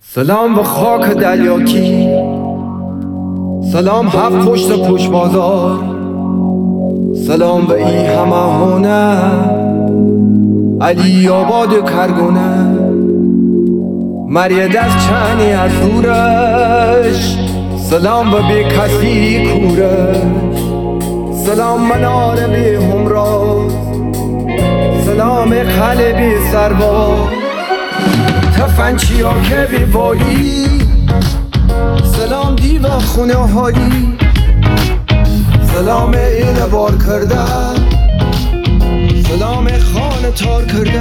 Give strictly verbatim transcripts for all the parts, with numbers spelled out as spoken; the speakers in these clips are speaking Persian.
سلام به خاک دلیاکی، سلام هفت پشت پشت بازار، سلام به ای همه هنر علی آباد کرگونه. مرید از چنی از دورش، سلام به بی کسی کورش، سلام منار بی همراز، سلام خل بی سرباز، تفنچی ها که بی والی، سلام دیو خونه هایی، سلام این بار کرده، سلام خانه تار کرده،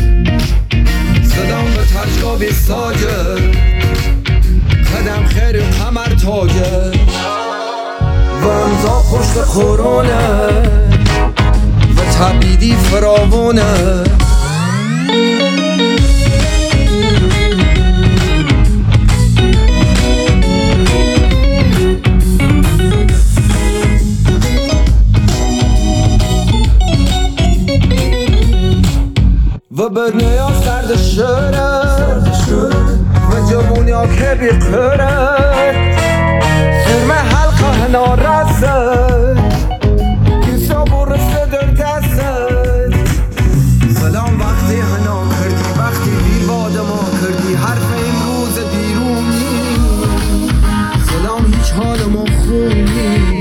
سلام به تشکا بی ساجر، قدم خیر قمر تاجر، و امضا پشت خورونه و تبیدی فراوونه. و برنه ها سرد شره و جوونی ها که بی قره، سرمه حلقه هنا رسه، کسا برسه در دسته. سلام وقتی هنا کردی، وقتی دیر باد ما کردی، حرف امروز دیرونی، سلام هیچ حال ما خونی.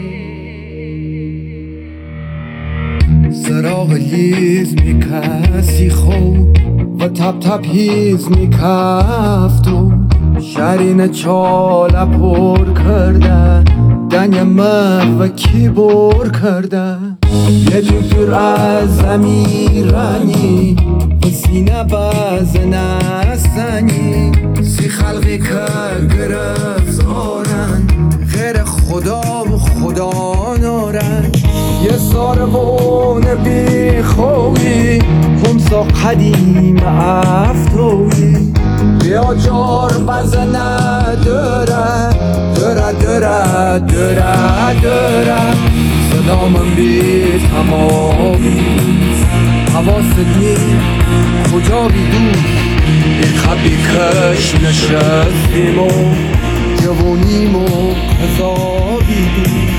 سراغ لیز می کسی خوب و تب تب هیز می کفتو، شرین چاله پر کرده، دنگ و کی بر کرده. یه جور از امیرانی و سینه باز نستنی، سی خلقی که گرفتارن غیر خدا و خدا نارن. یه ساربون بی خوی خمسا قدیم افتوی، بیا جار بزنه داره داره داره داره داره. سلامم بی تمامی حواست نی کجا بی دوش، بی خبی کش نشستیم و جوونیم و قضا بی دوش.